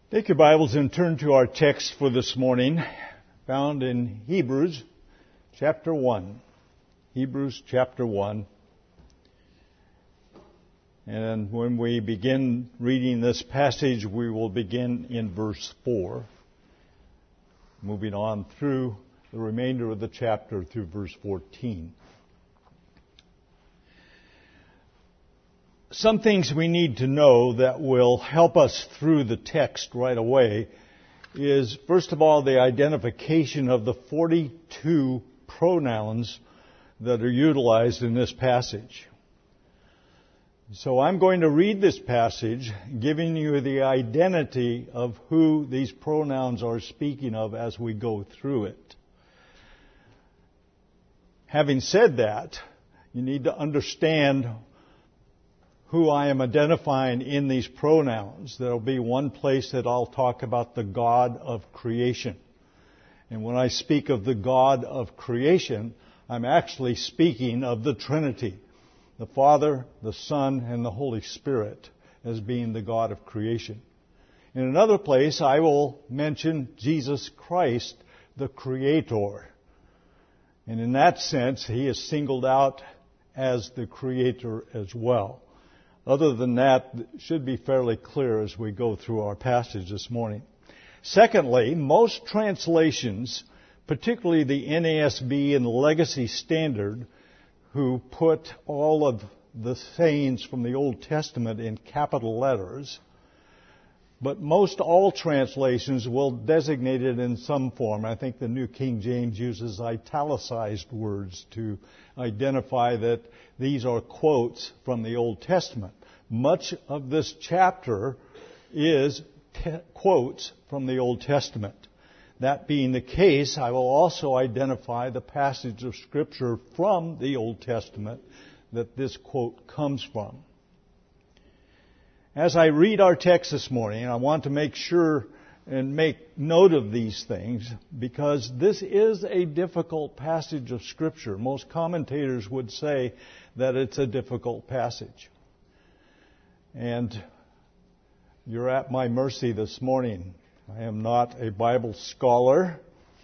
Take your Bibles and turn to our text for this morning, found in Hebrews chapter 1. Hebrews chapter 1. And when we begin reading this passage, we will begin in verse 4, moving on through the remainder of the chapter through verse 14. Some things we need to know that will help us through the text right away is, first of all, the identification of the 42 pronouns that are utilized in this passage. So I'm going to read this passage, giving you the identity of who these pronouns are speaking of as we go through it. Having said that, you need to understand who I am identifying in these pronouns. There will be one place that I'll talk about the God of creation. And when I speak of the God of creation, I'm actually speaking of the Trinity, the Father, the Son, and the Holy Spirit as being the God of creation. In another place, I will mention Jesus Christ, the Creator. And in that sense, He is singled out as the Creator as well. Other than that, it should be fairly clear as we go through our passage this morning. Secondly, most translations, particularly the NASB and the Legacy Standard, who put all of the sayings from the Old Testament in capital letters, but most all translations will designate it in some form. I think the New King James uses italicized words to identify that these are quotes from the Old Testament. Much of this chapter is quotes from the Old Testament. That being the case, I will also identify the passage of Scripture from the Old Testament that this quote comes from. As I read our text this morning, I want to make sure and make note of these things because this is a difficult passage of Scripture. Most commentators would say that it's a difficult passage. And you're at my mercy this morning. I am not a Bible scholar,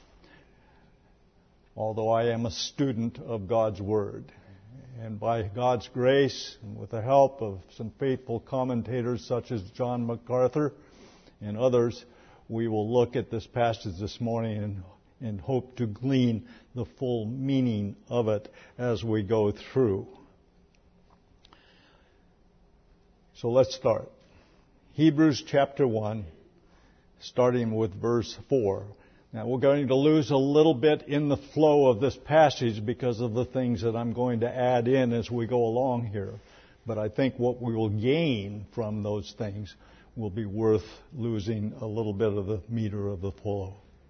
although I am a student of God's Word. And by God's grace and with the help of some faithful commentators such as John MacArthur and others, we will look at this passage this morning and hope to glean the full meaning of it as we go through. So let's start. Hebrews chapter 1, starting with verse 4. Now we're going to lose a little bit in the flow of this passage because of the things that I'm going to add in as we go along here. But I think what we will gain from those things will be worth losing a little bit of the meter of the flow.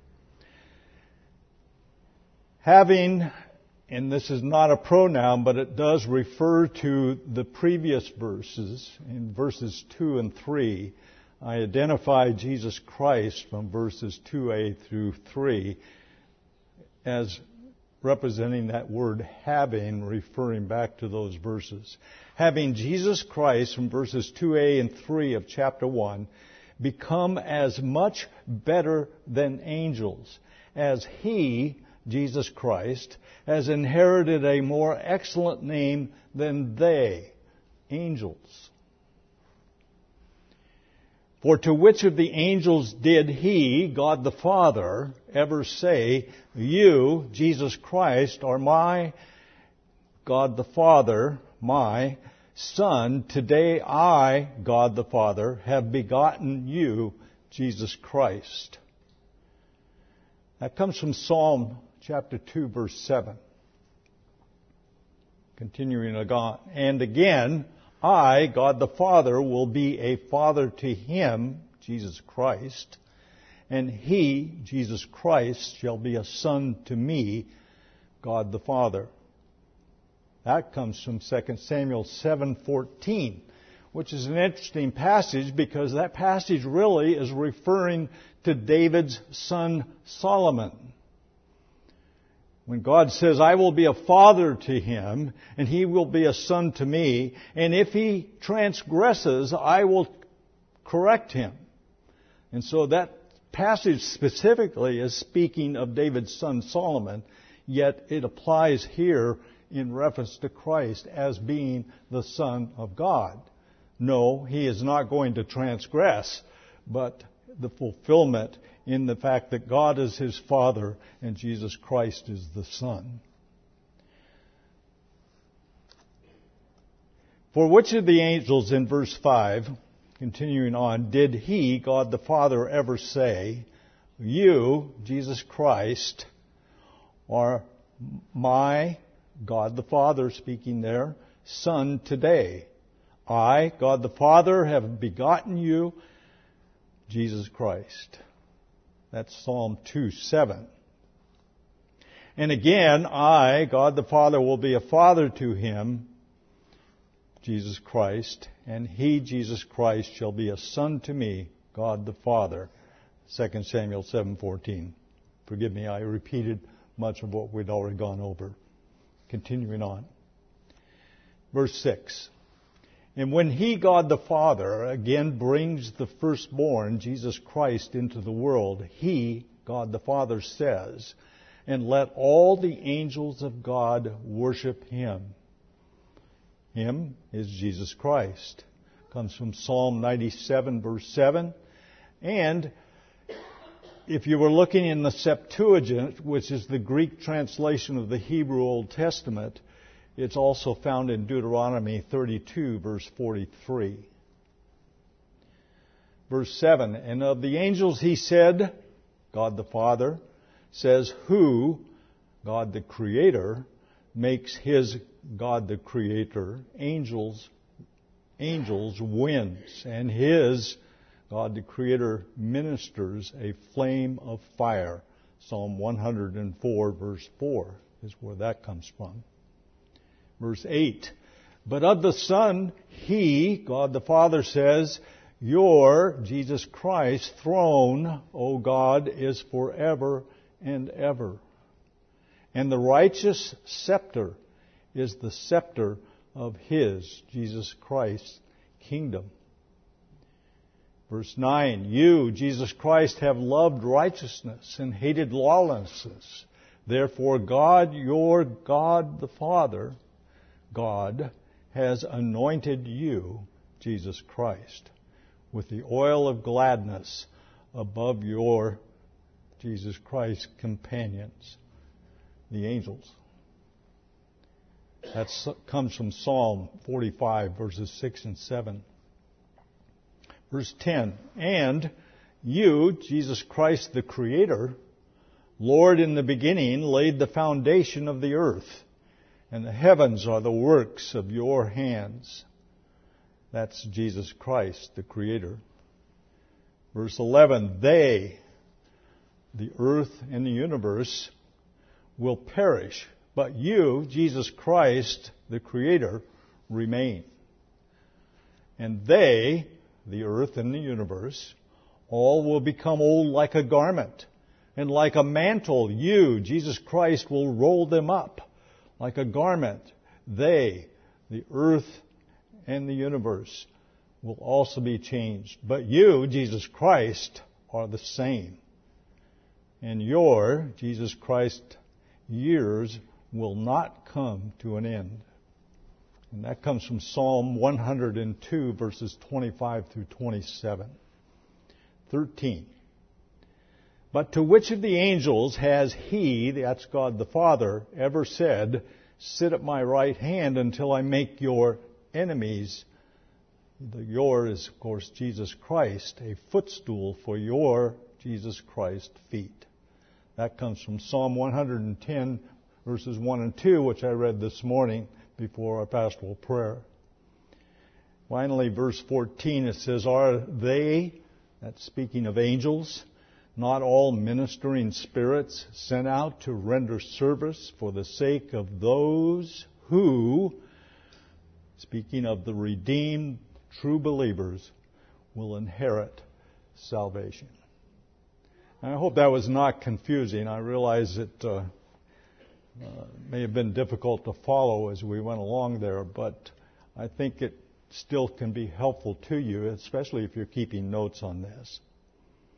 Having, and this is not a pronoun, but it does refer to the previous verses, in verses 2 and 3, I identify Jesus Christ from verses 2a through 3 as representing that word having, referring back to those verses. Having Jesus Christ from verses 2a and 3 of chapter 1 become as much better than angels as He, Jesus Christ, has inherited a more excellent name than they, angels. For to which of the angels did He, God the Father, ever say, You, Jesus Christ, are my, God the Father, my Son, today I, God the Father, have begotten you, Jesus Christ. That comes from Psalm chapter 2, verse 7. Continuing on. And again, I, God the Father, will be a father to him, Jesus Christ, and he, Jesus Christ, shall be a son to me, God the Father. That comes from 2 Samuel 7:14, which is an interesting passage because that passage really is referring to David's son Solomon. When God says, I will be a father to him, and he will be a son to me, and if he transgresses, I will correct him. And so that passage specifically is speaking of David's son Solomon, yet it applies here in reference to Christ as being the Son of God. No, he is not going to transgress, but the fulfillment in the fact that God is his Father and Jesus Christ is the Son. For which of the angels, in verse 5, continuing on, did he, God the Father, ever say, you, Jesus Christ, are my, God the Father speaking there, Son today? I, God the Father, have begotten you, Jesus Christ. That's Psalm 2:7. And again, I, God the Father, will be a father to him, Jesus Christ, and he, Jesus Christ, shall be a son to me, God the Father. 2 Samuel 7:14. Forgive me, I repeated much of what we'd already gone over. Continuing on. Verse 6. And when he, God the Father, again brings the firstborn, Jesus Christ, into the world, he, God the Father, says, and let all the angels of God worship him. Him is Jesus Christ. Comes from Psalm 97, verse 7. And if you were looking in the Septuagint, which is the Greek translation of the Hebrew Old Testament, it's also found in Deuteronomy 32, verse 43. Verse 7, and of the angels he said, God the Father, says, who, God the Creator, makes his, God the Creator, angels winds, and his, God the Creator, ministers a flame of fire. Psalm 104, verse 4 is where that comes from. Verse 8, but of the Son, he, God the Father, says, your, Jesus Christ, throne, O God, is forever and ever. And the righteous scepter is the scepter of his, Jesus Christ's, kingdom. Verse 9, you, Jesus Christ, have loved righteousness and hated lawlessness. Therefore God, your God the Father, God, has anointed you, Jesus Christ, with the oil of gladness above your, Jesus Christ, companions, the angels. That comes from Psalm 45, verses 6 and 7. Verse 10, and you, Jesus Christ the Creator, Lord, in the beginning laid the foundation of the earth, and the heavens are the works of your hands. That's Jesus Christ, the Creator. Verse 11, they, the earth and the universe, will perish, but you, Jesus Christ, the Creator, remain. And they, the earth and the universe, all will become old like a garment, and like a mantle, you, Jesus Christ, will roll them up. Like a garment, they, the earth and the universe, will also be changed. But you, Jesus Christ, are the same. And your, Jesus Christ, years will not come to an end. And that comes from Psalm 102, verses 25 through 27. 13. But to which of the angels has he, that's God the Father, ever said, sit at my right hand until I make your enemies, the your is, of course, Jesus Christ, a footstool for your, Jesus Christ, feet? That comes from Psalm 110, verses 1 and 2, which I read this morning before our pastoral prayer. Finally, verse 14, it says, are they, that's speaking of angels, not all ministering spirits sent out to render service for the sake of those who, speaking of the redeemed true believers, will inherit salvation? And I hope that was not confusing. I realize it may have been difficult to follow as we went along there, but I think it still can be helpful to you, especially if you're keeping notes on this.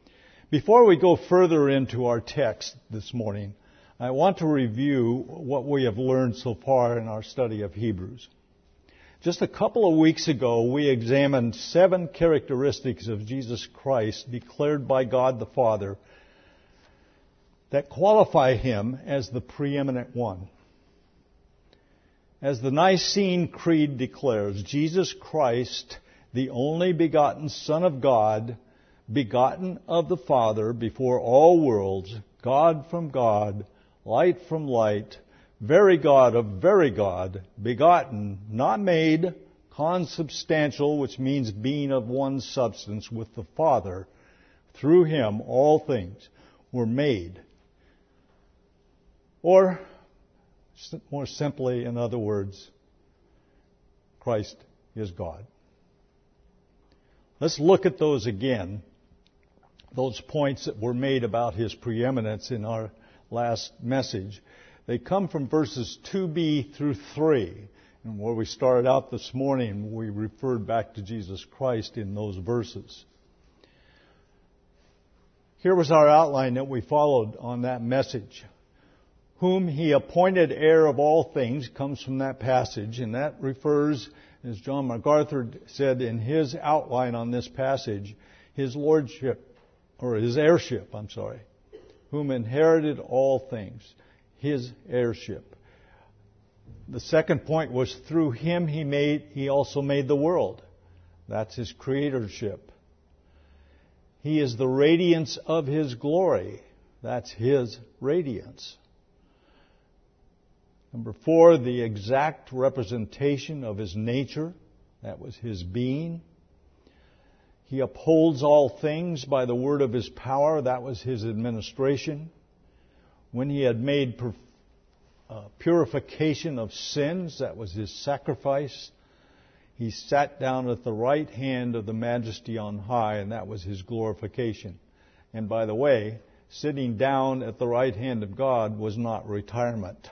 Before we go further into our text this morning, I want to review what we have learned so far in our study of Hebrews. Just a couple of weeks ago, we examined 7 characteristics of Jesus Christ declared by God the Father that qualify him as the preeminent one. As the Nicene Creed declares, Jesus Christ, the only begotten Son of God, begotten of the Father before all worlds, God from God, light from light, very God of very God, begotten, not made, consubstantial, which means being of one substance with the Father. Through him all things were made. Or, more simply, in other words, Christ is God. Let's look at those again, those points that were made about his preeminence in our last message. They come from verses 2b through 3. And where we started out this morning, we referred back to Jesus Christ in those verses. Here was our outline that we followed on that message. Whom he appointed heir of all things comes from that passage, and that refers, as John MacArthur said in his outline on this passage, his lordship, or his heirship, whom inherited all things, his heirship. The second point was through him he also made the world. That's his creatorship. He is the radiance of his glory. That's his radiance. Number 4, the exact representation of his nature. That was his being. He upholds all things by the word of his power. That was his administration. When he had made purification of sins, that was his sacrifice. He sat down at the right hand of the Majesty on high, and that was his glorification. And by the way, sitting down at the right hand of God was not retirement.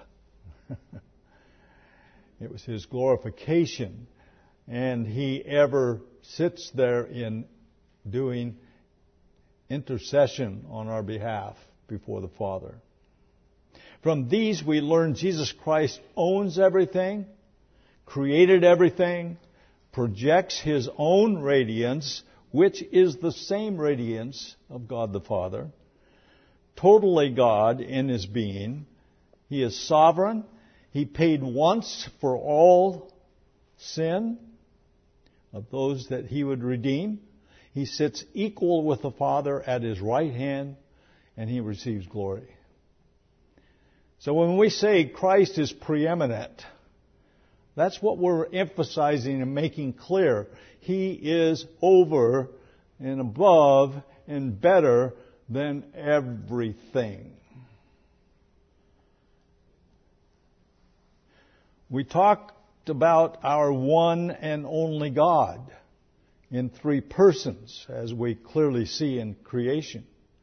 It was his glorification, and he ever sits there in doing intercession on our behalf before the Father. From these we learn Jesus Christ owns everything, created everything, projects his own radiance, which is the same radiance of God the Father, totally God in his being. He is sovereign. He paid once for all sin of those that he would redeem. He sits equal with the Father at his right hand, and he receives glory. So when we say Christ is preeminent, that's what we're emphasizing and making clear. He is over and above and better than everything. We talked about our one and only God in 3 persons, as we clearly see in creation.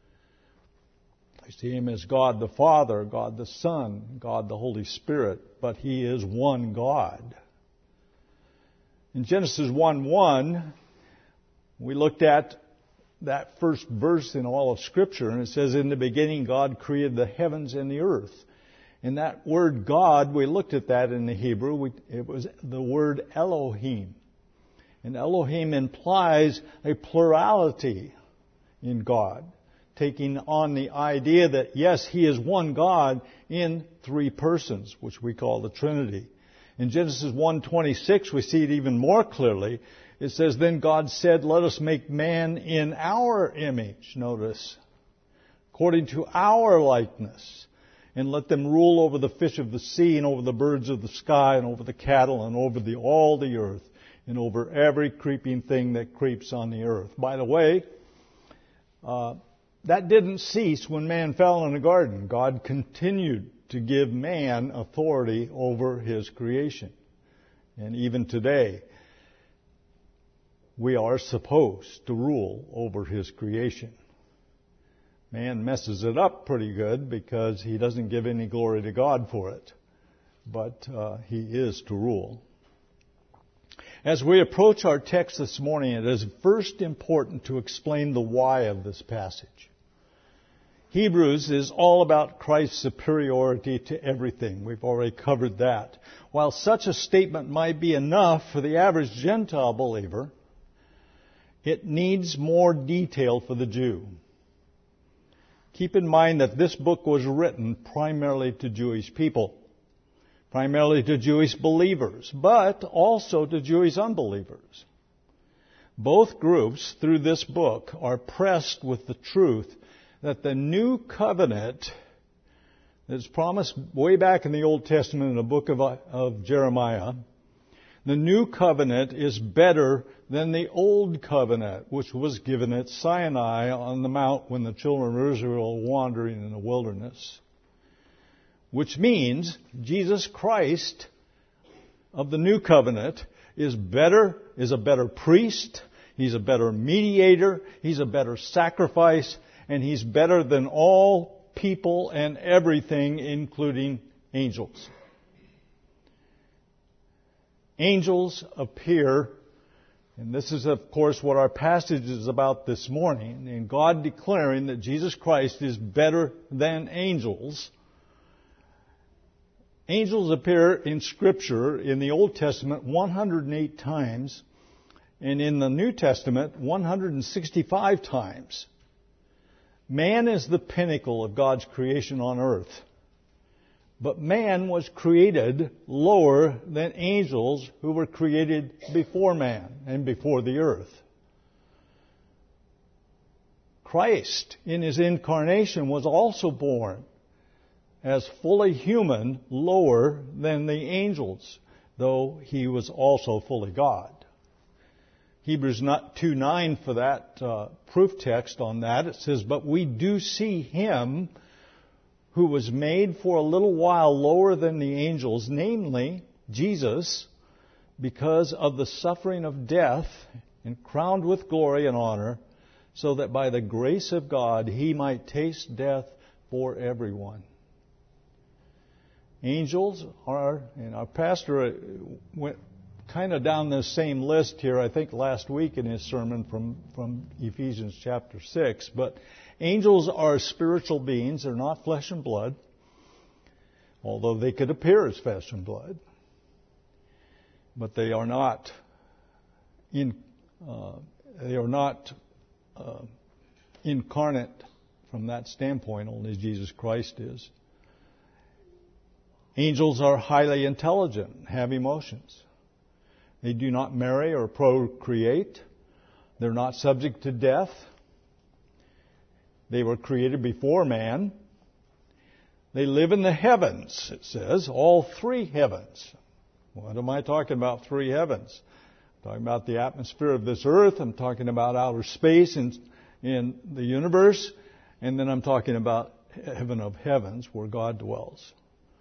I see him as God the Father, God the Son, God the Holy Spirit, but he is one God. In Genesis 1:1, we looked at that first verse in all of Scripture, and it says, "In the beginning God created the heavens and the earth." And that word God, we looked at that in the Hebrew. It was the word Elohim. And Elohim implies a plurality in God, taking on the idea that, yes, he is one God in 3 persons, which we call the Trinity. In Genesis 1:26, we see it even more clearly. It says, "Then God said, let us make man in our image," notice, "according to our likeness. And let them rule over the fish of the sea, and over the birds of the sky, and over the cattle, and over all the earth, and over every creeping thing that creeps on the earth." By the way, that didn't cease when man fell in the garden. God continued to give man authority over his creation. And even today, we are supposed to rule over his creation. Man messes it up pretty good because he doesn't give any glory to God for it. But he is to rule. As we approach our text this morning, it is first important to explain the why of this passage. Hebrews is all about Christ's superiority to everything. We've already covered that. While such a statement might be enough for the average Gentile believer, it needs more detail for the Jew. Keep in mind that this book was written primarily to Jewish people, primarily to Jewish believers, but also to Jewish unbelievers. Both groups, through this book, are pressed with the truth that the new covenant that's promised way back in the Old Testament in the book of Jeremiah, the new covenant is better than the old covenant, which was given at Sinai on the mount when the children of Israel were wandering in the wilderness. Which means Jesus Christ of the new covenant is a better priest, he's a better mediator, he's a better sacrifice, and he's better than all people and everything, including angels. Angels appear, and this is, of course, what our passage is about this morning, and God declaring that Jesus Christ is better than angels. Angels appear in Scripture in the Old Testament 108 times, and in the New Testament 165 times. Man is the pinnacle of God's creation on earth. But man was created lower than angels who were created before man and before the earth. Christ, in his incarnation, was also born as fully human, lower than the angels, though he was also fully God. Hebrews 2:9 for that proof text on that. It says, "But we do see him who was made for a little while lower than the angels, namely Jesus, because of the suffering of death, and crowned with glory and honor, so that by the grace of God he might taste death for everyone." Angels are, and our pastor went kind of down this same list here, I think last week in his sermon from Ephesians chapter 6. But angels are spiritual beings. They're not flesh and blood, although they could appear as flesh and blood. But they are not incarnate from that standpoint. Only Jesus Christ is. Angels are highly intelligent, have emotions. They do not marry or procreate. They're not subject to death. They were created before man. They live in the heavens, it says, all three heavens. What am I talking about, three heavens? I'm talking about the atmosphere of this earth. I'm talking about outer space in the universe. And then I'm talking about heaven of heavens, where God dwells.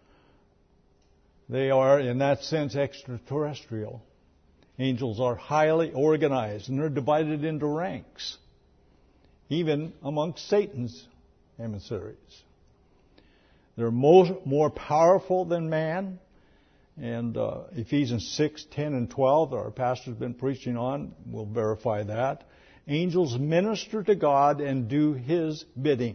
They are, in that sense, extraterrestrial. Angels are highly organized, and they're divided into ranks, even amongst Satan's emissaries. They're more powerful than man, and Ephesians 6, 10, and 12, that our pastor's been preaching on, will verify that. Angels minister to God and do His bidding.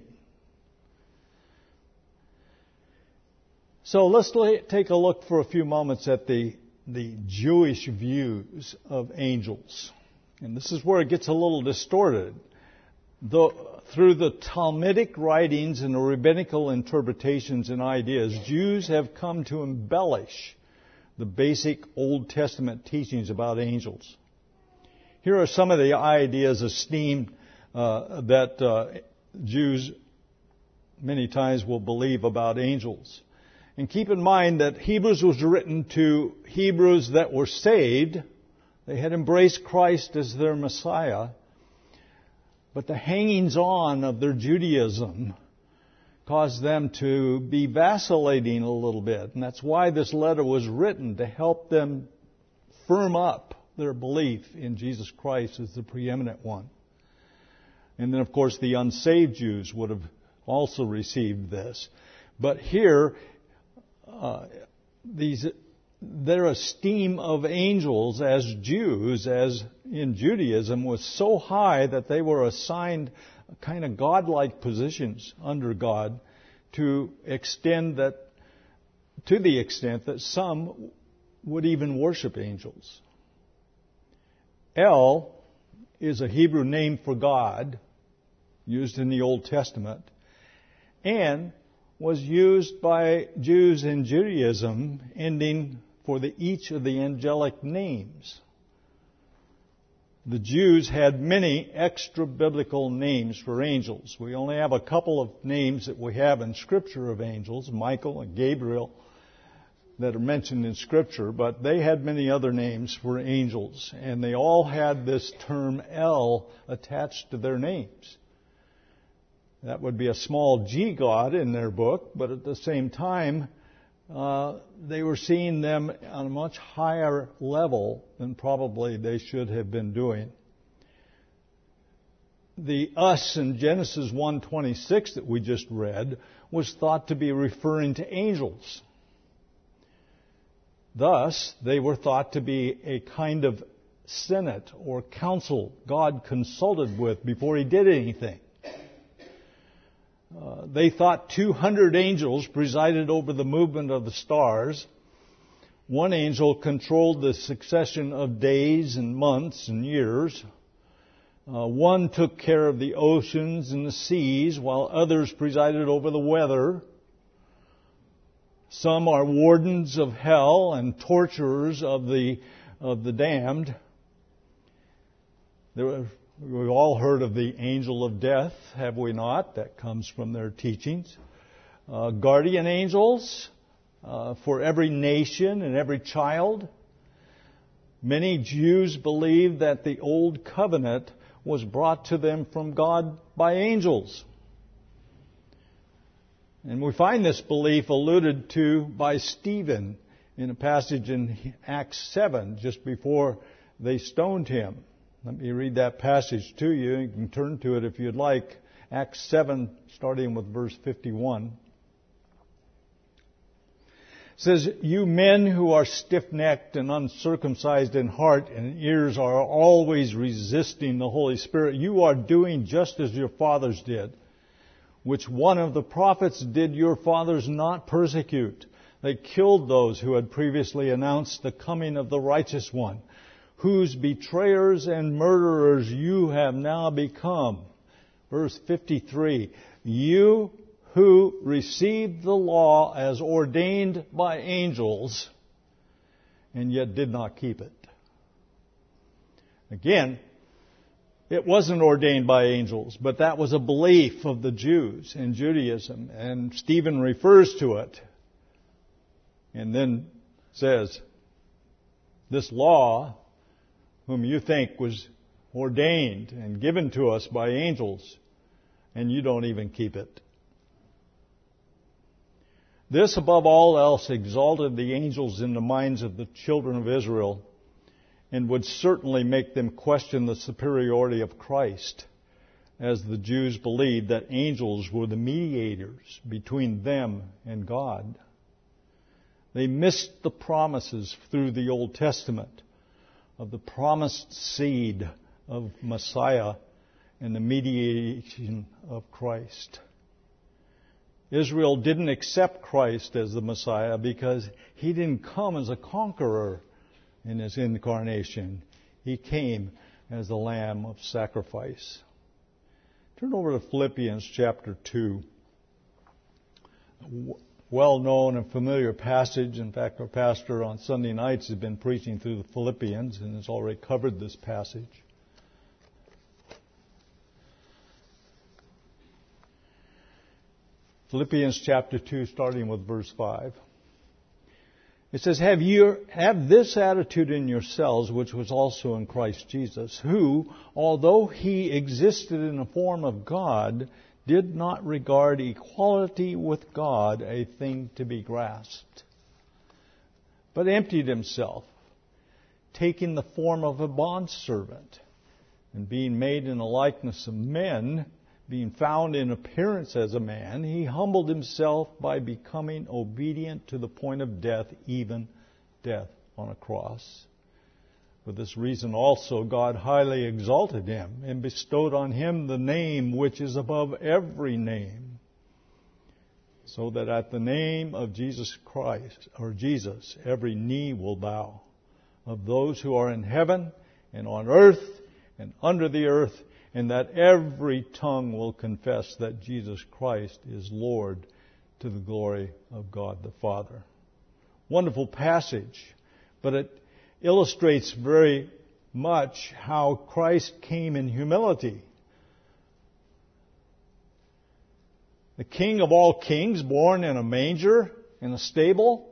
So let's take a look for a few moments at the Jewish views of angels. And this is where it gets a little distorted. Through the Talmudic writings and the rabbinical interpretations and ideas, Jews have come to embellish the basic Old Testament teachings about angels. Here are some of the ideas esteemed that Jews many times will believe about angels. And keep in mind that Hebrews was written to Hebrews that were saved. They had embraced Christ as their Messiah. But the hangings-on of their Judaism caused them to be vacillating a little bit. And that's why this letter was written, to help them firm up their belief in Jesus Christ as the preeminent one. And then, of course, the unsaved Jews would have also received this. But here, their esteem of angels as Jews, as in Judaism, was so high that they were assigned kind of godlike positions under God to the extent that some would even worship angels. El is a Hebrew name for God, used in the Old Testament, and was used by Jews in Judaism, ending for each of the angelic names. The Jews had many extra-biblical names for angels. We only have a couple of names that we have in Scripture of angels, Michael and Gabriel, that are mentioned in Scripture, but they had many other names for angels, and they all had this term El attached to their names. That would be a small g god in their book, but at the same time, they were seeing them on a much higher level than probably they should have been doing. The us in Genesis 1:26 that we just read was thought to be referring to angels. Thus, they were thought to be a kind of senate or council God consulted with before He did anything. They thought 200 angels presided over the movement of the stars. One angel controlled the succession of days and months and years. One took care of the oceans and the seas, while others presided over the weather. Some are wardens of hell and torturers of the damned. We've all heard of the angel of death, have we not? That comes from their teachings. Guardian angels for every nation and every child. Many Jews believe that the old covenant was brought to them from God by angels. And we find this belief alluded to by Stephen in a passage in Acts 7, just before they stoned him. Let me read that passage to you. You can turn to it if you'd like. Acts 7, starting with verse 51. It says, "You men who are stiff-necked and uncircumcised in heart and ears are always resisting the Holy Spirit. You are doing just as your fathers did. Which one of the prophets did your fathers not persecute? They killed those who had previously announced the coming of the righteous one, whose betrayers and murderers you have now become." Verse 53, "You who received the law as ordained by angels, and yet did not keep it." Again, it wasn't ordained by angels, but that was a belief of the Jews in Judaism, and Stephen refers to it, and then says, this law, whom you think was ordained and given to us by angels, and you don't even keep it. This, above all else, exalted the angels in the minds of the children of Israel, and would certainly make them question the superiority of Christ, as the Jews believed that angels were the mediators between them and God. They missed the promises through the Old Testament of the promised seed of Messiah and the mediation of Christ. Israel didn't accept Christ as the Messiah because He didn't come as a conqueror in His incarnation. He came as the Lamb of sacrifice. Turn over to Philippians chapter 2. Well-known and familiar passage. In fact, our pastor on Sunday nights has been preaching through the Philippians and has already covered this passage. Philippians chapter 2, starting with verse 5. It says, Have this attitude in yourselves, which was also in Christ Jesus, who, although He existed in the form of God, did not regard equality with God a thing to be grasped, but emptied Himself, taking the form of a bondservant, and being made in the likeness of men, being found in appearance as a man, He humbled Himself by becoming obedient to the point of death, even death on a cross. For this reason also God highly exalted him and bestowed on him the name which is above every name, so that at the name of Jesus Christ, or Jesus, every knee will bow, of those who are in heaven and on earth and under the earth, and that every tongue will confess that Jesus Christ is Lord, to the glory of God the Father. Wonderful passage, but it illustrates very much how Christ came in humility. The King of all kings, born in a manger, in a stable.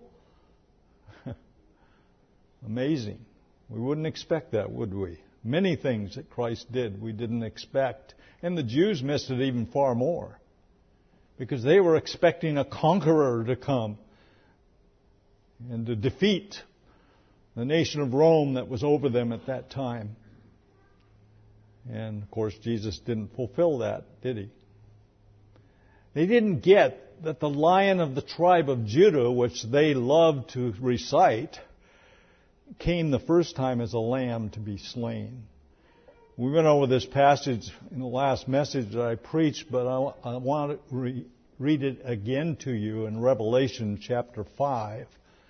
Amazing. We wouldn't expect that, would we? Many things that Christ did we didn't expect. And the Jews missed it even far more, because they were expecting a conqueror to come and to defeat the nation of Rome that was over them at that time. And, of course, Jesus didn't fulfill that, did he? They didn't get that the Lion of the tribe of Judah, which they loved to recite, came the first time as a lamb to be slain. We went over this passage in the last message that I preached, but I want to read it again to you in Revelation chapter 5.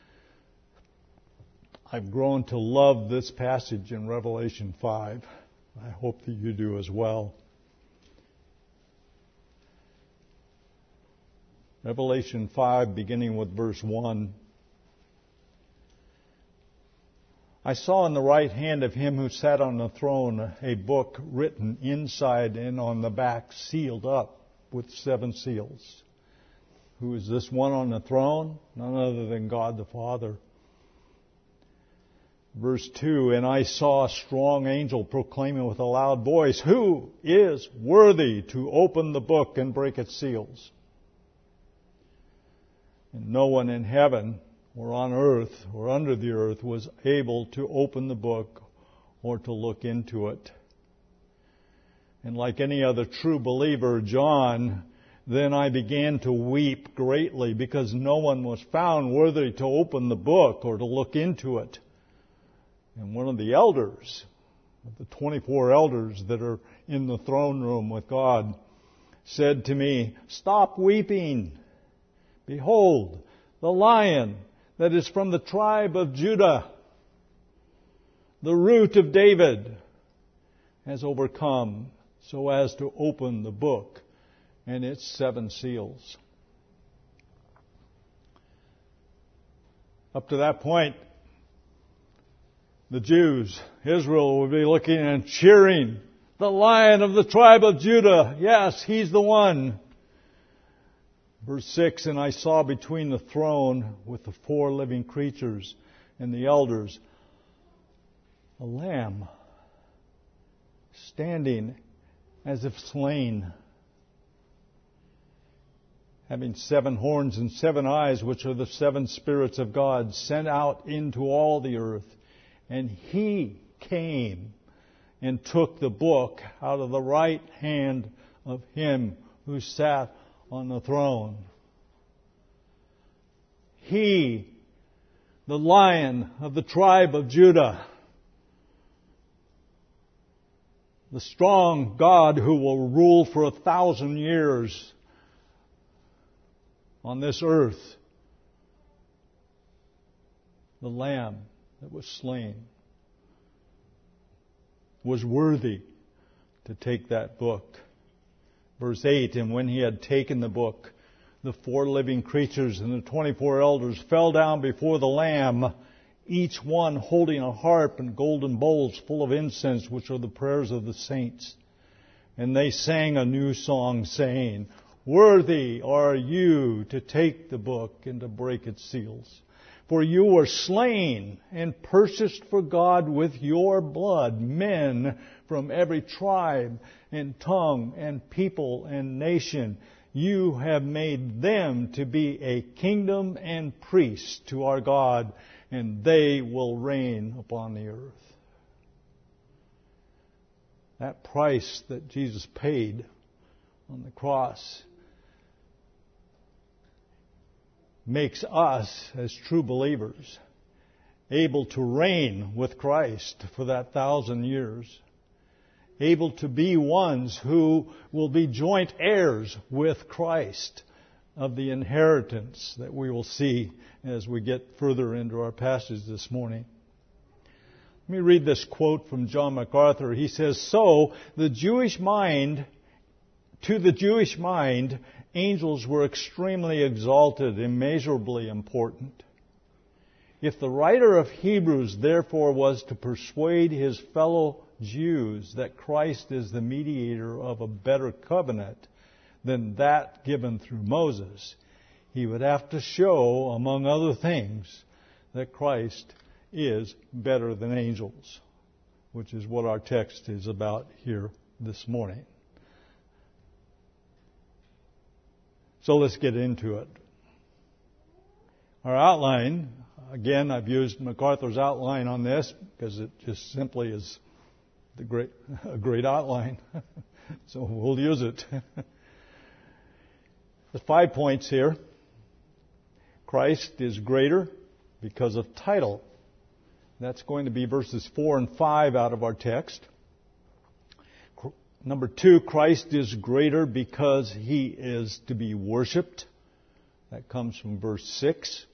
I've grown to love this passage in Revelation 5. I hope that you do as well. Revelation 5, beginning with verse 1. I saw in the right hand of him who sat on the throne a book written inside and on the back, sealed up with 7 seals. Who is this one on the throne? None other than God the Father. Verse 2, and I saw a strong angel proclaiming with a loud voice, who is worthy to open the book and break its seals? And no one in heaven or on earth or under the earth was able to open the book or to look into it. And like any other true believer, John, then I began to weep greatly because no one was found worthy to open the book or to look into it. And one of the elders, the 24 elders that are in the throne room with God, said to me, stop weeping. Behold, the Lion that is from the tribe of Judah, the root of David, has overcome so as to open the book and its 7 seals. Up to that point, the Jews, Israel, will be looking and cheering, the Lion of the tribe of Judah. Yes, he's the one. Verse 6, and I saw between the throne with the 4 living creatures and the elders a lamb standing as if slain, having 7 horns and 7 eyes, which are the 7 spirits of God sent out into all the earth. And he came and took the book out of the right hand of him who sat on the throne. He, the Lion of the tribe of Judah, the strong God who will rule for 1,000 years on this earth, the Lamb that was slain, was worthy to take that book. Verse 8, and when he had taken the book, the 4 living creatures and the 24 elders fell down before the Lamb, each one holding a harp and golden bowls full of incense, which are the prayers of the saints. And they sang a new song, saying, worthy are you to take the book and to break its seals. For you were slain and purchased for God with your blood men from every tribe and tongue and people and nation. You have made them to be a kingdom and priests to our God, and they will reign upon the earth. That price that Jesus paid on the cross makes us, as true believers, able to reign with Christ for that 1,000 years, able to be ones who will be joint heirs with Christ of the inheritance that we will see as we get further into our passage this morning. Let me read this quote from John MacArthur. He says, "So, to the Jewish mind, angels were extremely exalted, immeasurably important. If the writer of Hebrews, therefore, was to persuade his fellow Jews that Christ is the mediator of a better covenant than that given through Moses, he would have to show, among other things, that Christ is better than angels," which is what our text is about here this morning. So let's get into it. Our outline, again, I've used MacArthur's outline on this because it just simply is a great outline. So we'll use it. There's 5 points here. Christ is greater because of title. That's going to be verses 4 and 5 out of our text. Number 2, Christ is greater because He is to be worshipped. That comes from verse 6.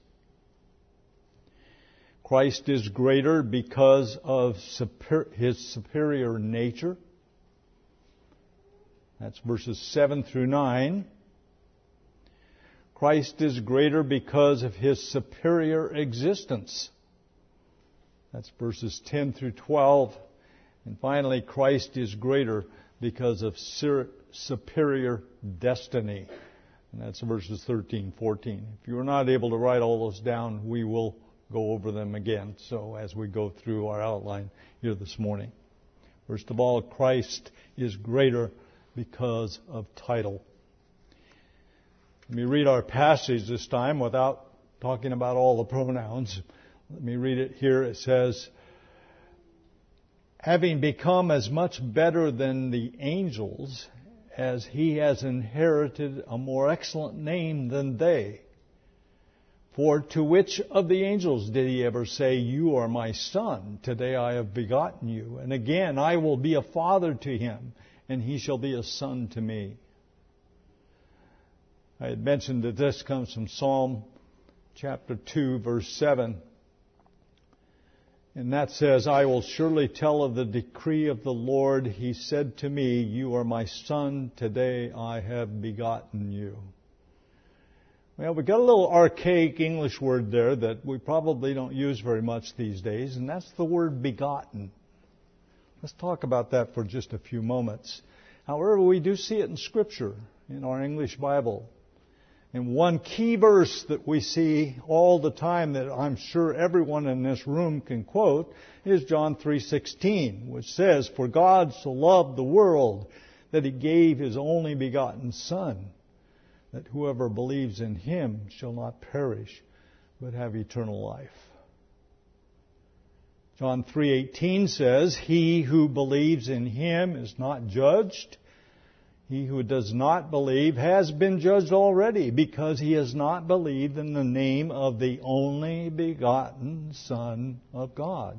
Christ is greater because of His superior nature. That's verses 7 through 9. Christ is greater because of His superior existence. That's verses 10 through 12. And finally, Christ is greater because of superior destiny. And that's verses 13, 14. If you are not able to write all those down, we will go over them again. So as we go through our outline here this morning. First of all, Christ is greater because of title. Let me read our passage this time without talking about all the pronouns. Let me read it here. It says, "Having become as much better than the angels, as He has inherited a more excellent name than they. For to which of the angels did He ever say, 'You are my son, today I have begotten you'? And again, 'I will be a father to him, and he shall be a son to me'?" I had mentioned that this comes from Psalm chapter 2, verse 7. And that says, "I will surely tell of the decree of the Lord. He said to me, 'You are my son, today I have begotten you.'" Well, we've got a little archaic English word there that we probably don't use very much these days, and that's the word begotten. Let's talk about that for just a few moments. However, we do see it in Scripture, in our English Bible. And one key verse that we see all the time that I'm sure everyone in this room can quote is John 3:16, which says, "For God so loved the world that He gave His only begotten Son, that whoever believes in Him shall not perish, but have eternal life." John 3:18 says, "He who believes in Him is not judged. He who does not believe has been judged already, because he has not believed in the name of the only begotten Son of God."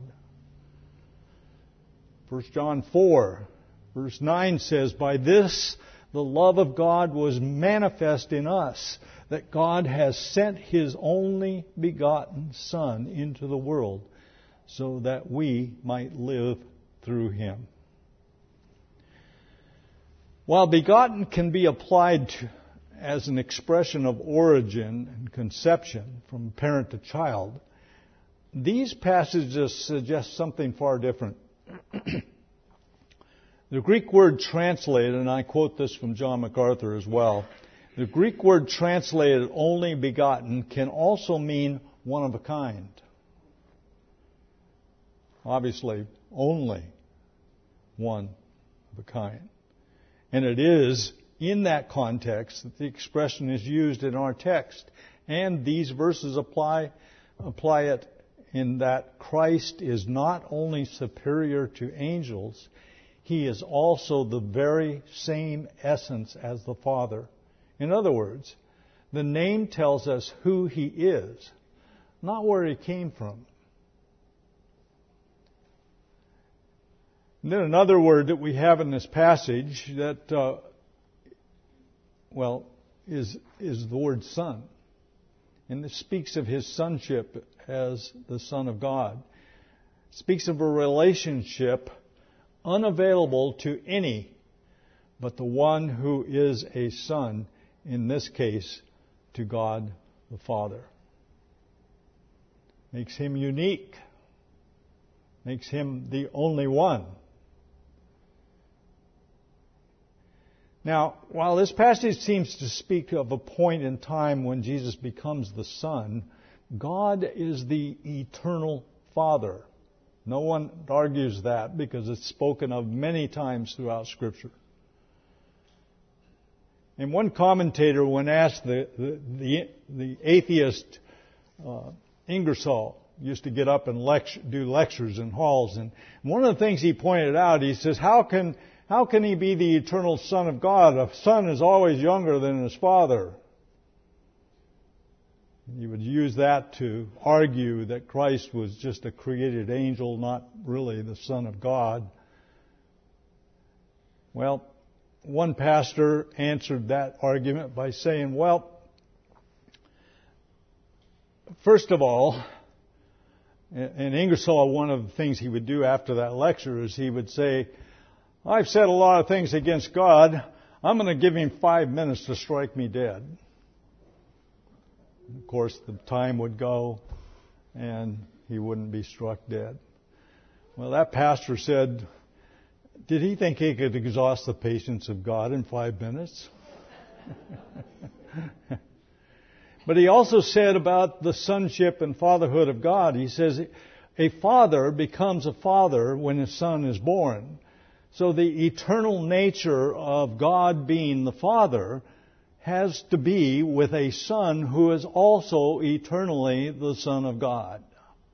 1 John 4, verse 9 says, "By this the love of God was manifest in us, that God has sent His only begotten Son into the world, so that we might live through Him." While begotten can be applied as an expression of origin and conception from parent to child, these passages suggest something far different. The Greek word translated, and I quote this from John MacArthur as well, the Greek word translated "only begotten" can also mean one of a kind. Obviously, only one of a kind. And it is in that context that the expression is used in our text. And these verses apply it in that Christ is not only superior to angels, He is also the very same essence as the Father. In other words, the name tells us who He is, not where He came from. And then another word that we have in this passage that, is the word Son. And this speaks of His sonship as the Son of God. It speaks of a relationship unavailable to any but the one who is a son, in this case, to God the Father. Makes Him unique. Makes Him the only one. Now, while this passage seems to speak of a point in time when Jesus becomes the Son, God is the eternal Father. No one argues that because it's spoken of many times throughout Scripture. And one commentator, when asked, the atheist Ingersoll used to get up and do lectures in halls, and one of the things he pointed out, he says, how can He be the eternal Son of God? A son is always younger than his father. He would use that to argue that Christ was just a created angel, not really the Son of God. Well, one pastor answered that argument by saying, well, first of all, and Ingersoll, one of the things he would do after that lecture is he would say, I've said a lot of things against God. I'm going to give Him 5 minutes to strike me dead. Of course, the time would go and he wouldn't be struck dead. Well, that pastor said, did he think he could exhaust the patience of God in 5 minutes? But he also said about the sonship and fatherhood of God, he says, a father becomes a father when his son is born. So the eternal nature of God being the Father has to be with a Son who is also eternally the Son of God.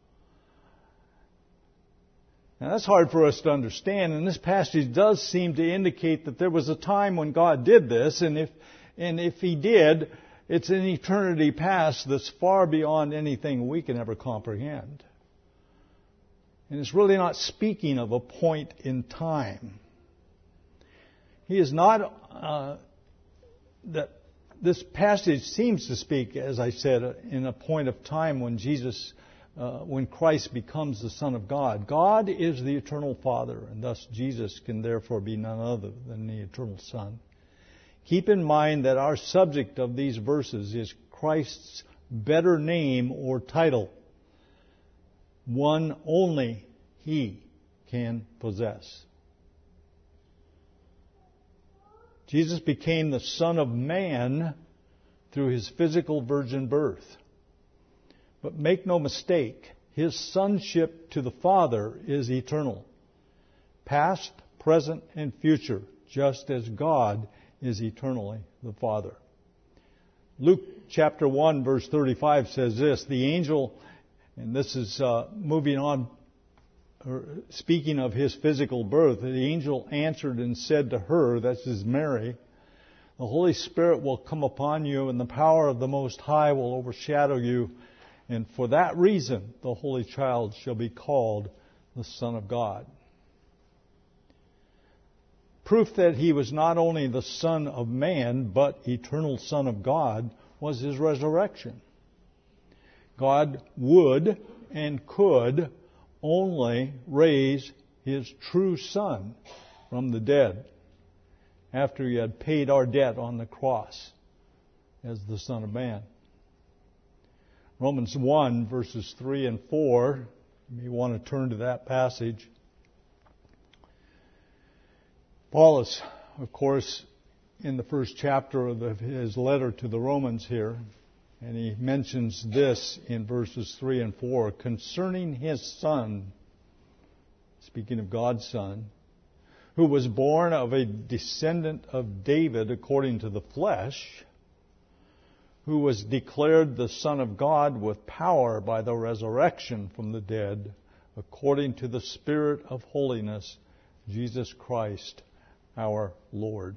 Now that's hard for us to understand, and this passage does seem to indicate that there was a time when God did this, and if He did, it's an eternity past that's far beyond anything we can ever comprehend. And it's really not speaking of a point in time. He is not, that this passage seems to speak, as I said, in a point of time when when Christ becomes the Son of God. God is the eternal Father, and thus Jesus can therefore be none other than the eternal Son. Keep in mind that our subject of these verses is Christ's better name or title, one only He can possess. Jesus became the Son of Man through His physical virgin birth. But make no mistake, His sonship to the Father is eternal. Past, present, and future, just as God is eternally the Father. Luke chapter 1 verse 35 says this, the angel, and this is moving on, speaking of His physical birth, the angel answered and said to her, that's His Mary, the Holy Spirit will come upon you and the power of the Most High will overshadow you. And for that reason, the Holy Child shall be called the Son of God. Proof that He was not only the Son of Man, but eternal Son of God, was His resurrection. God would and could only raise His true Son from the dead after He had paid our debt on the cross as the Son of Man. Romans 1 verses 3 and 4, you may want to turn to that passage. Paul is, of course, in the first chapter of his letter to the Romans here, and he mentions this in verses 3 and 4, concerning His Son, speaking of God's Son, who was born of a descendant of David according to the flesh, who was declared the Son of God with power by the resurrection from the dead, according to the Spirit of holiness, Jesus Christ our Lord.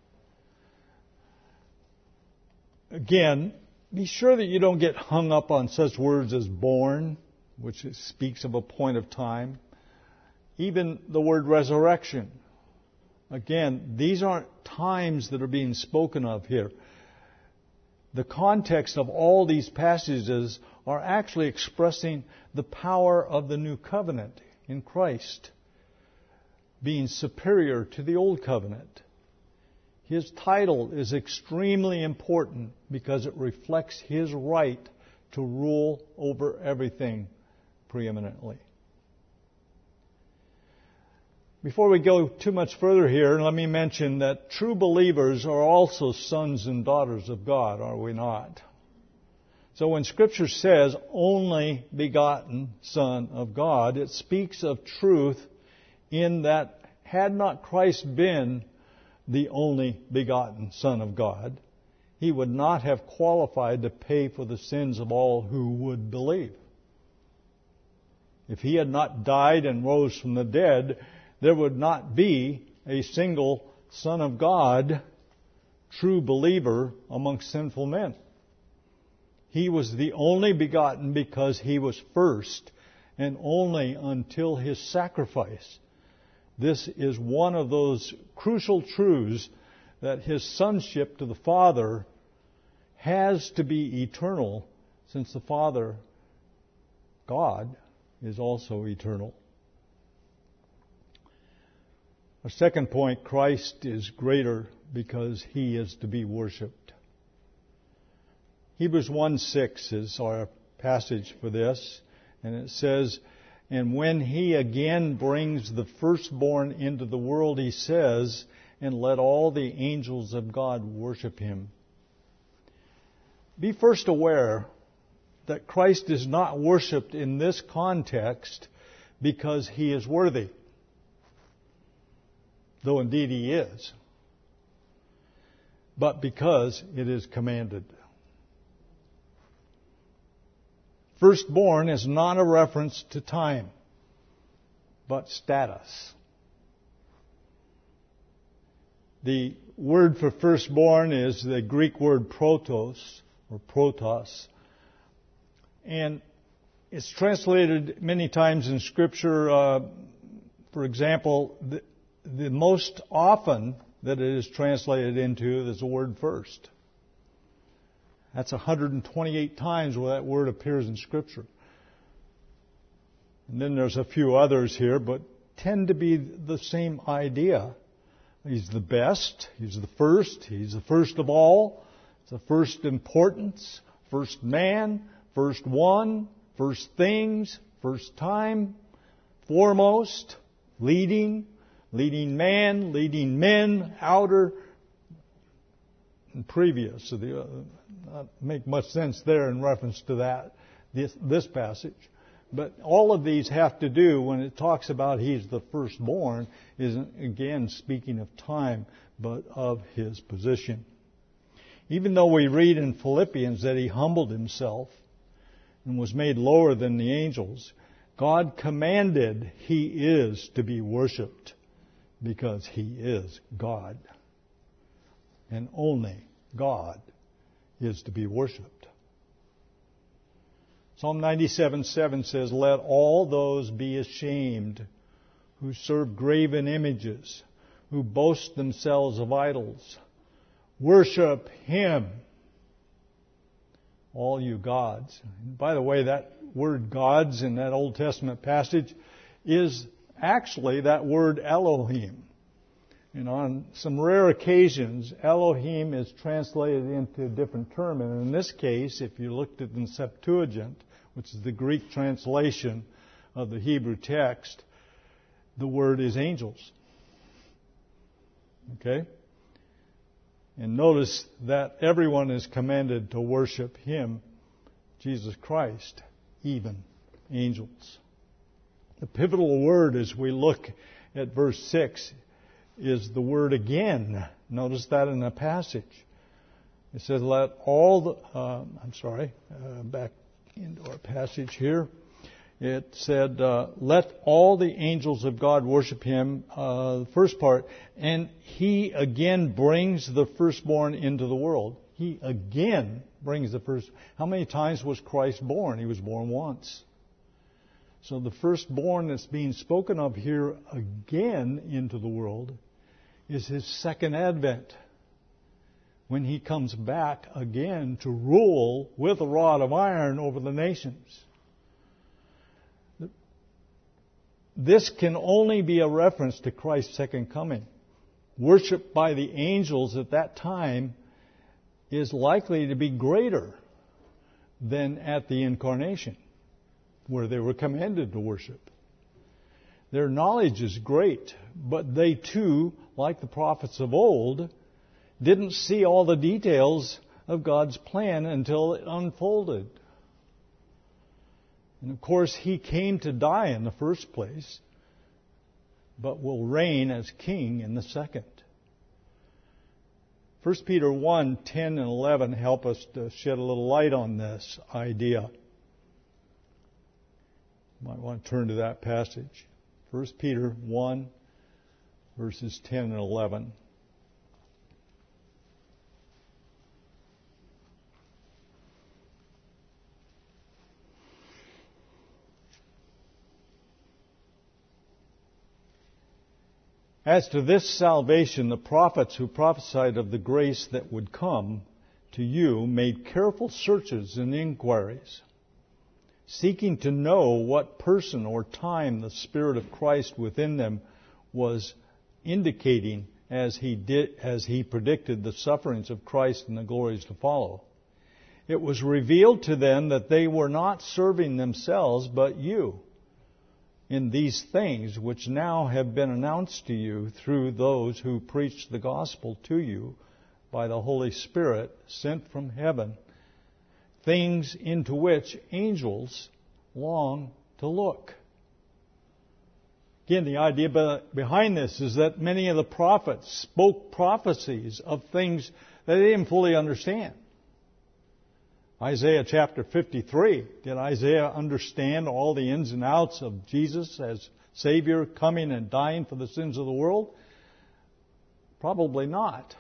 Again, be sure that you don't get hung up on such words as born, which speaks of a point of time. Even the word resurrection. Again, these aren't times that are being spoken of here. The context of all these passages are actually expressing the power of the new covenant in Christ, being superior to the old covenant. His title is extremely important because it reflects His right to rule over everything preeminently. Before we go too much further here, let me mention that true believers are also sons and daughters of God, are we not? So when Scripture says only begotten Son of God, it speaks of truth in that had not Christ been the only begotten Son of God, He would not have qualified to pay for the sins of all who would believe. If He had not died and rose from the dead, there would not be a single Son of God, true believer amongst sinful men. He was the only begotten because He was first, and only until His sacrifice. This is one of those crucial truths that His sonship to the Father has to be eternal, since the Father, God, is also eternal. Our second point, Christ is greater because He is to be worshipped. Hebrews 1:6 is our passage for this, and it says, "And when He again brings the firstborn into the world, He says, and let all the angels of God worship Him." Be first aware that Christ is not worshipped in this context because He is worthy, though indeed He is, but because it is commanded. Firstborn is not a reference to time, but status. The word for firstborn is the Greek word protos, or protos, and it's translated many times in Scripture. For example, the most often that it is translated into is the word first. That's 128 times where that word appears in Scripture. And then there's a few others here, but tend to be the same idea. He's the best. He's the first. He's the first of all. It's the first importance. First man. First one. First things. First time. Foremost. Leading. Leading man. Leading men. Outer. And previous. So not make much sense there in reference to that, this passage. But all of these have to do, when it talks about He's the firstborn, isn't again speaking of time, but of His position. Even though we read in Philippians that He humbled Himself and was made lower than the angels, God commanded He is to be worshipped because He is God. And only God is to be worshipped. Psalm 97:7 says, "Let all those be ashamed who serve graven images, who boast themselves of idols. Worship Him, all you gods." And by the way, that word gods in that Old Testament passage is actually that word Elohim. And on some rare occasions, Elohim is translated into a different term. And in this case, if you looked at the Septuagint, which is the Greek translation of the Hebrew text, the word is angels. Okay? And notice that everyone is commanded to worship Him, Jesus Christ, even angels. The pivotal word as we look at verse 6 is the word again. Notice that in the passage. It says, let all the... back into our passage here. It said, let all the angels of God worship Him, the first part, and He again brings the firstborn into the world. He again brings the first... How many times was Christ born? He was born once. So the firstborn that's being spoken of here again into the world is His second advent, when He comes back again to rule with a rod of iron over the nations. This can only be a reference to Christ's second coming. Worship by the angels at that time is likely to be greater than at the incarnation, where they were commanded to worship. Their knowledge is great, but they too, like the prophets of old, didn't see all the details of God's plan until it unfolded. And of course, He came to die in the first place, but will reign as King in the second. 1 Peter 1:10 and 11 help us to shed a little light on this idea. You might want to turn to that passage. 1 Peter 1, verses 10 and 11. As to this salvation, the prophets who prophesied of the grace that would come to you made careful searches and inquiries, seeking to know what person or time the Spirit of Christ within them was indicating as he predicted the sufferings of Christ and the glories to follow. It was revealed to them that they were not serving themselves, but you, in these things which now have been announced to you through those who preach the gospel to you by the Holy Spirit sent from heaven, things into which angels long to look. Again, the idea behind this is that many of the prophets spoke prophecies of things that they didn't fully understand. Isaiah chapter 53. Did Isaiah understand all the ins and outs of Jesus as Savior coming and dying for the sins of the world? Probably not.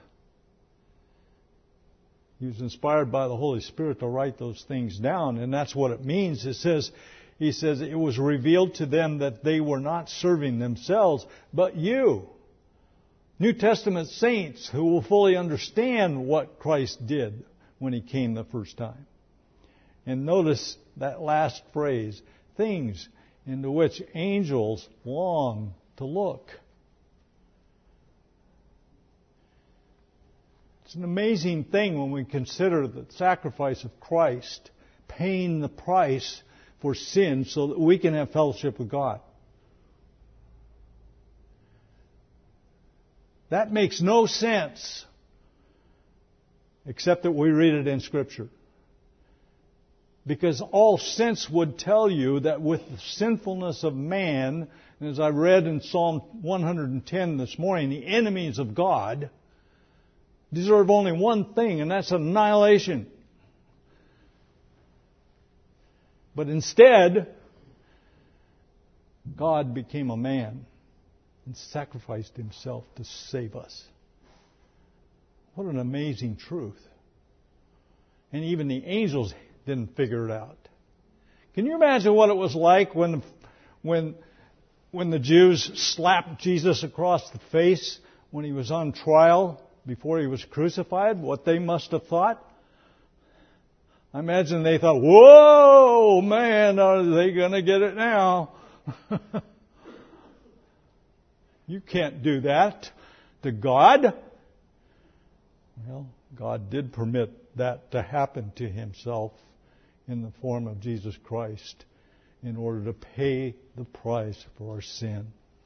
He was inspired by the Holy Spirit to write those things down, and that's what it means. He says, it was revealed to them that they were not serving themselves, but you, New Testament saints, who will fully understand what Christ did when He came the first time. And notice that last phrase, things into which angels long to look. It's an amazing thing when we consider the sacrifice of Christ paying the price for sin so that we can have fellowship with God. That makes no sense except that we read it in Scripture. Because all sense would tell you that with the sinfulness of man, and as I read in Psalm 110 this morning, the enemies of God deserve only one thing, and that's annihilation. But instead, God became a man and sacrificed Himself to save us. What an amazing truth. And even the angels didn't figure it out. Can you imagine what it was like when the Jews slapped Jesus across the face when He was on trial before He was crucified? What they must have thought? I imagine they thought, whoa, man, are they going to get it now? You can't do that to God. Well, God did permit that to happen to Himself in the form of Jesus Christ in order to pay the price for our sin.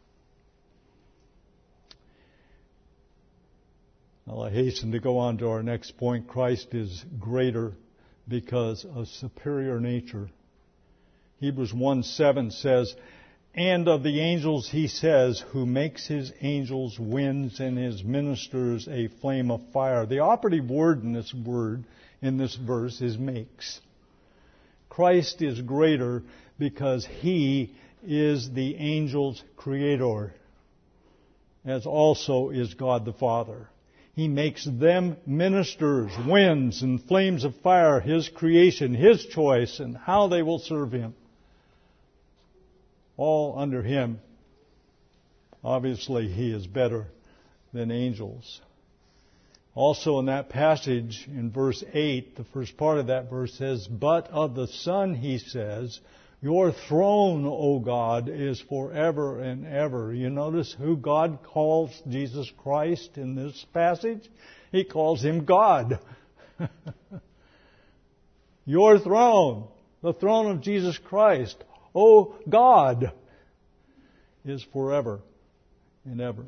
Now I hasten to go on to our next point. Christ is greater because of superior nature. Hebrews 1:7 says, and of the angels He says, who makes His angels winds and His ministers a flame of fire. The operative word in this verse is makes. Christ is greater because He is the angels' creator, as also is God the Father. He makes them ministers, winds and flames of fire, His creation, His choice, and how they will serve Him. all under Him. Obviously, He is better than angels. Also in that passage, in verse 8, the first part of that verse says, "But of the Son," He says, "your throne, O God, is forever and ever." You notice who God calls Jesus Christ in this passage? He calls Him God. Your throne, the throne of Jesus Christ, O God, is forever and ever.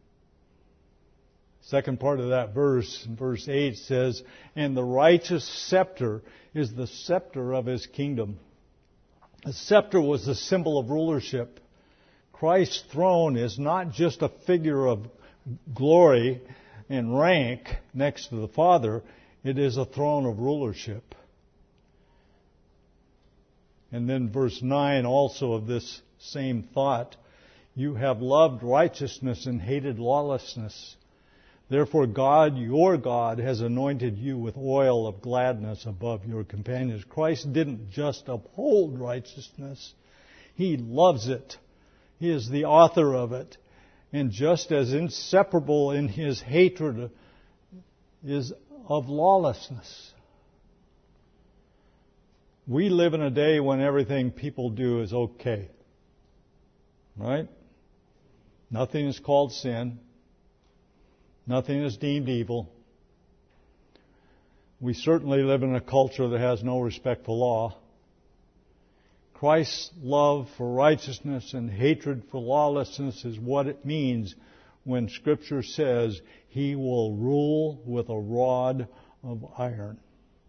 Second part of that verse, in verse 8, says, "And the righteous scepter is the scepter of His kingdom." A scepter was a symbol of rulership. Christ's throne is not just a figure of glory and rank next to the Father. It is a throne of rulership. And then verse 9 also of this same thought, "You have loved righteousness and hated lawlessness. Therefore God, your God, has anointed you with oil of gladness above your companions." Christ didn't just uphold righteousness. He loves it. He is the author of it. And just as inseparable in His hatred is of lawlessness. We live in a day when everything people do is okay. Right? Nothing is called sin. Nothing is deemed evil. We certainly live in a culture that has no respect for law. Christ's love for righteousness and hatred for lawlessness is what it means when Scripture says He will rule with a rod of iron.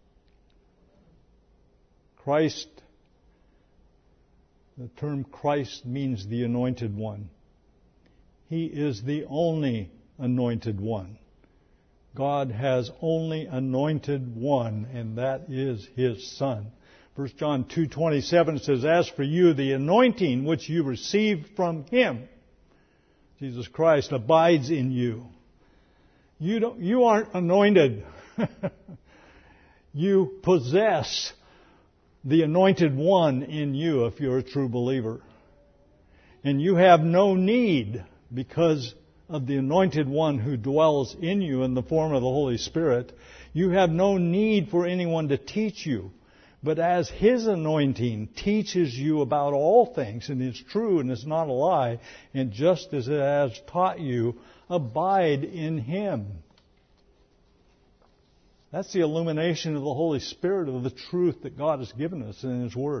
Christ, the term Christ means the Anointed One. He is the only Anointed One. God has only anointed one, and that is His Son. 1 John 2:27 says, "As for you, the anointing which you received from Him," Jesus Christ, "abides in you." You aren't anointed. You possess the Anointed One in you if you're a true believer. And you have no need, because of the Anointed One who dwells in you in the form of the Holy Spirit, you have no need for anyone to teach you. But as His anointing teaches you about all things, and is true and is not a lie, and just as it has taught you, abide in Him. That's the illumination of the Holy Spirit of the truth that God has given us in His Word.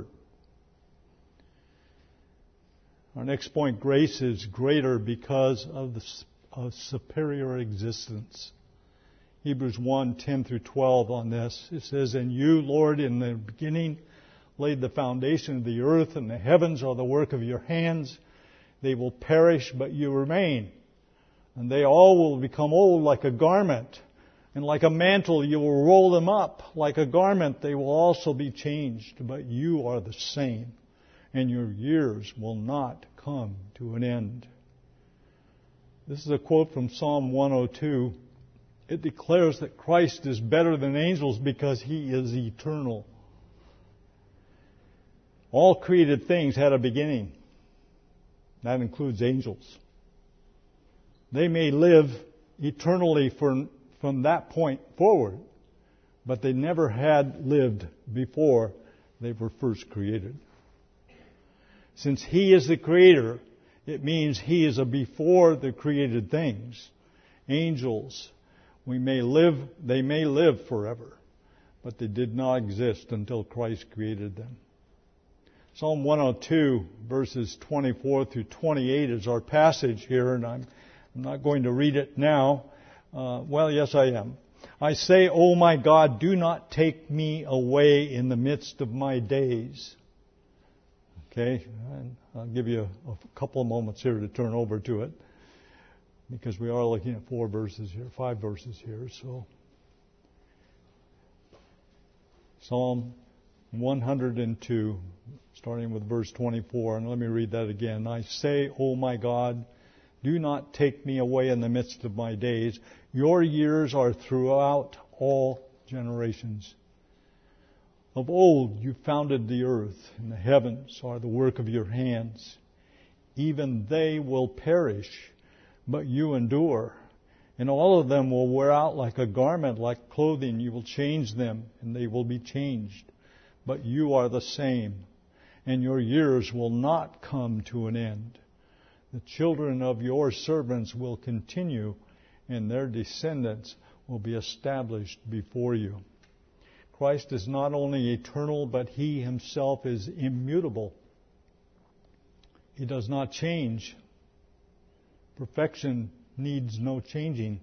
Our next point, grace is greater because of the superior existence. Hebrews 1:10 through 12 on this. It says, "And you, Lord, in the beginning laid the foundation of the earth, and the heavens are the work of your hands. They will perish, but you remain. And they all will become old like a garment. And like a mantle you will roll them up. Like a garment they will also be changed. But you are the same, and your years will not come to an end." This is a quote from Psalm 102. It declares that Christ is better than angels because He is eternal. All created things had a beginning. That includes angels. They may live eternally from that point forward, but they never had lived before they were first created. Since He is the Creator, it means He is before the created things. Angels, they may live forever, but they did not exist until Christ created them. Psalm 102, verses 24 through 28 is our passage here, and I'm not going to read it now. Well, yes, I am. "I say, O my God, do not take me away in the midst of my days." Okay, and I'll give you a couple of moments here to turn over to it, because we are looking at 5 verses here. So, Psalm 102, starting with verse 24, and let me read that again. "I say, O my God, do not take me away in the midst of my days. Your years are throughout all generations. Of old you founded the earth, and the heavens are the work of your hands. even they will perish, but you endure. And all of them will wear out like a garment, like clothing. You will change them, and they will be changed. But you are the same, and your years will not come to an end. The children of your servants will continue, and their descendants will be established before you. Christ is not only eternal, but He Himself is immutable. He does not change. Perfection needs no changing.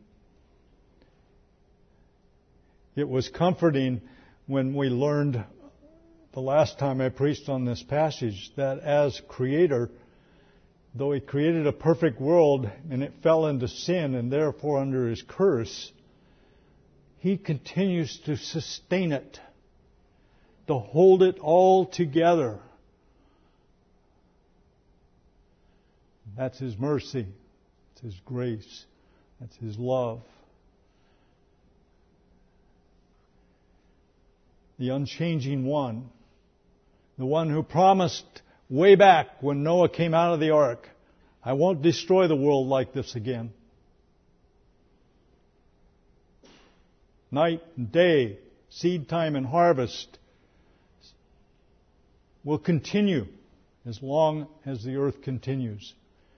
It was comforting when we learned the last time I preached on this passage that as Creator, though He created a perfect world and it fell into sin and therefore under His curse, He continues to sustain it, to hold it all together. That's His mercy. It's His grace. That's His love. The unchanging one. The one who promised way back when Noah came out of the ark, I won't destroy the world like this again. Night and day, seed time and harvest will continue as long as the earth continues.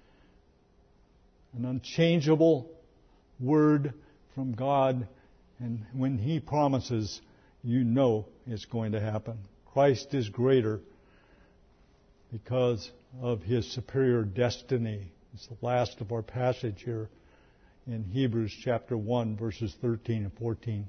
An unchangeable word from God, and when He promises, you know it's going to happen. Christ is greater because of His superior destiny. It's the last of our passage here in Hebrews chapter 1, verses 13 and 14.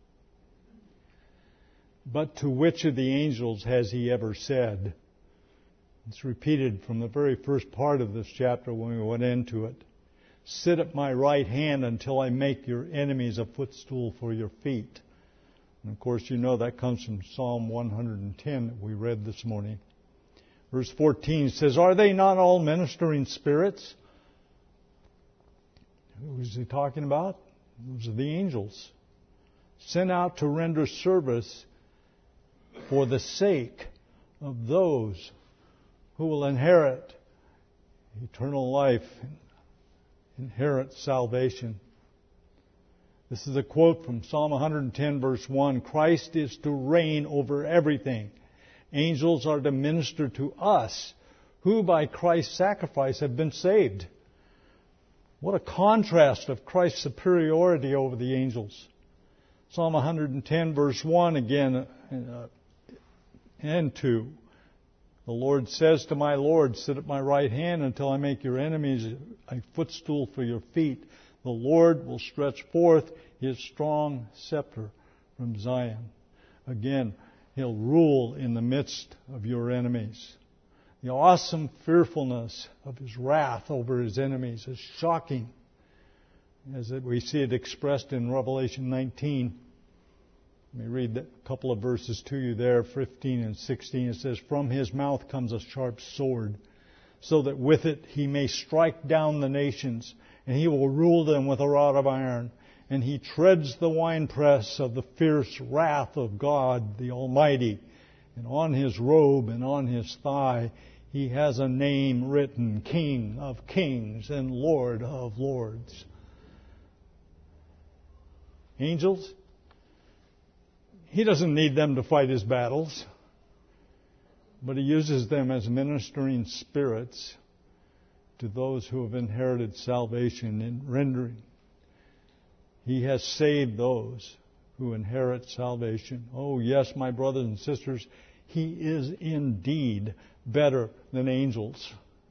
But to which of the angels has He ever said? It's repeated from the very first part of this chapter when we went into it. Sit at my right hand until I make your enemies a footstool for your feet. And of course, you know that comes from Psalm 110 that we read this morning. Verse 14 says, are they not all ministering spirits? Who is He talking about? Those are the angels. Sent out to render service for the sake of those who will inherit eternal life, inherit salvation. This is a quote from Psalm 110, verse 1. Christ is to reign over everything. Angels are to minister to us, who by Christ's sacrifice have been saved. What a contrast of Christ's superiority over the angels. Psalm 110, verse 1 again and 2. The Lord says to my Lord, sit at my right hand until I make your enemies a footstool for your feet. The Lord will stretch forth His strong scepter from Zion. Again, He'll rule in the midst of your enemies. The awesome fearfulness of His wrath over His enemies is shocking, as we see it expressed in Revelation 19. Let me read a couple of verses to you there, 15 and 16. It says, from His mouth comes a sharp sword, so that with it He may strike down the nations, and He will rule them with a rod of iron. And He treads the winepress of the fierce wrath of God the Almighty. And on His robe and on His thigh He has a name written, King of Kings and Lord of Lords. Angels? He doesn't need them to fight His battles, but He uses them as ministering spirits to those who have inherited salvation in rendering. He has saved those who inherit salvation. Oh, yes, my brothers and sisters, He is indeed better than angels.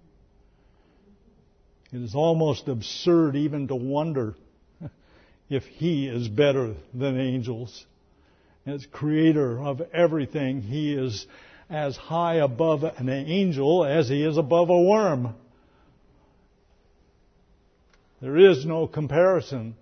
It is almost absurd even to wonder if He is better than angels. As creator of everything, He is as high above an angel as He is above a worm. There is no comparison.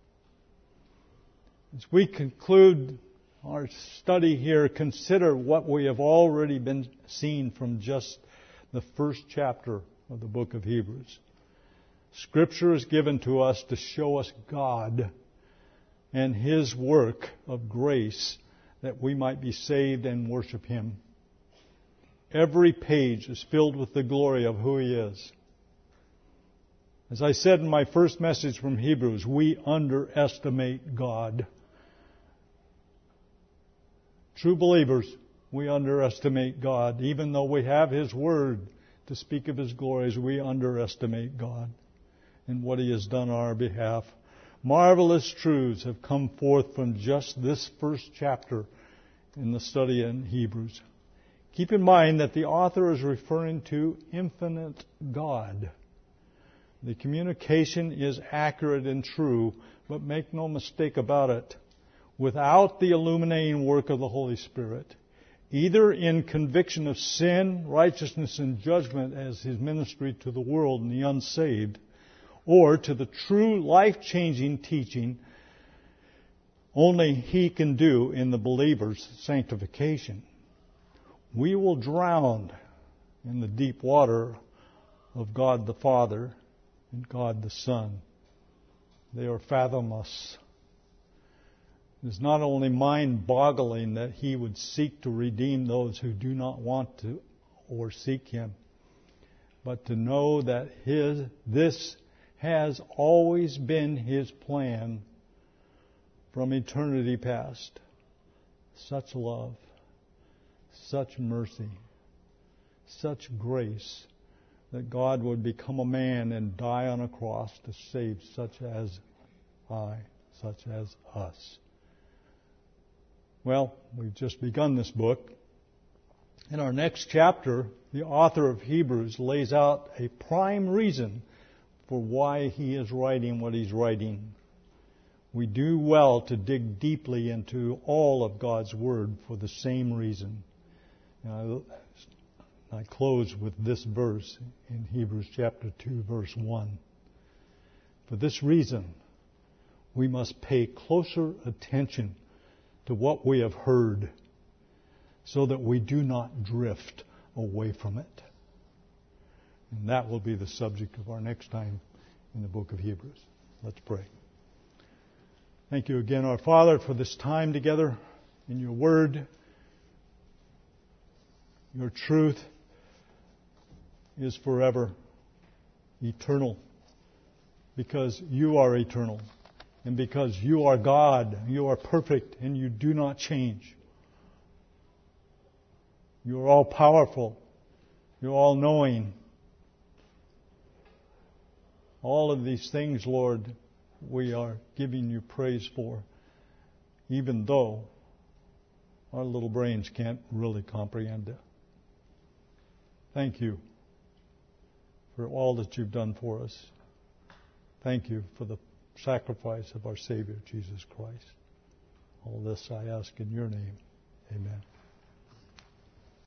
As we conclude our study here, consider what we have already been seen from just the first chapter of the book of Hebrews. Scripture is given to us to show us God and His work of grace that we might be saved and worship Him. Every page is filled with the glory of who He is. As I said in my first message from Hebrews, we underestimate God. True believers, we underestimate God. Even though we have His Word to speak of His glories, we underestimate God and what He has done on our behalf. Marvelous truths have come forth from just this first chapter in the study in Hebrews. Keep in mind that the author is referring to infinite God. The communication is accurate and true, but make no mistake about it. Without the illuminating work of the Holy Spirit, either in conviction of sin, righteousness, and judgment as His ministry to the world and the unsaved, or to the true life-changing teaching only He can do in the believer's sanctification, we will drown in the deep water of God the Father and God the Son. They are fathomless. It is not only mind-boggling that He would seek to redeem those who do not want to or seek Him, but to know that this has always been His plan from eternity past. Such love, such mercy, such grace, that God would become a man and die on a cross to save such as I, such as us. Well, we've just begun this book. In our next chapter, the author of Hebrews lays out a prime reason for why he is writing what he's writing. We do well to dig deeply into all of God's Word for the same reason. Now, I close with this verse in Hebrews chapter 2, verse 1. For this reason, we must pay closer attention to what we have heard, so that we do not drift away from it. And that will be the subject of our next time in the book of Hebrews. Let's pray. Thank you again, our Father, for this time together in your Word. Your truth is forever eternal, because you are eternal, and because you are God. You are perfect, and you do not change. You are all powerful. You're all knowing. All of these things, Lord, we are giving you praise for, even though our little brains can't really comprehend it. Thank you for all that you've done for us. Thank you for the sacrifice of our Savior, Jesus Christ. All this I ask in your name.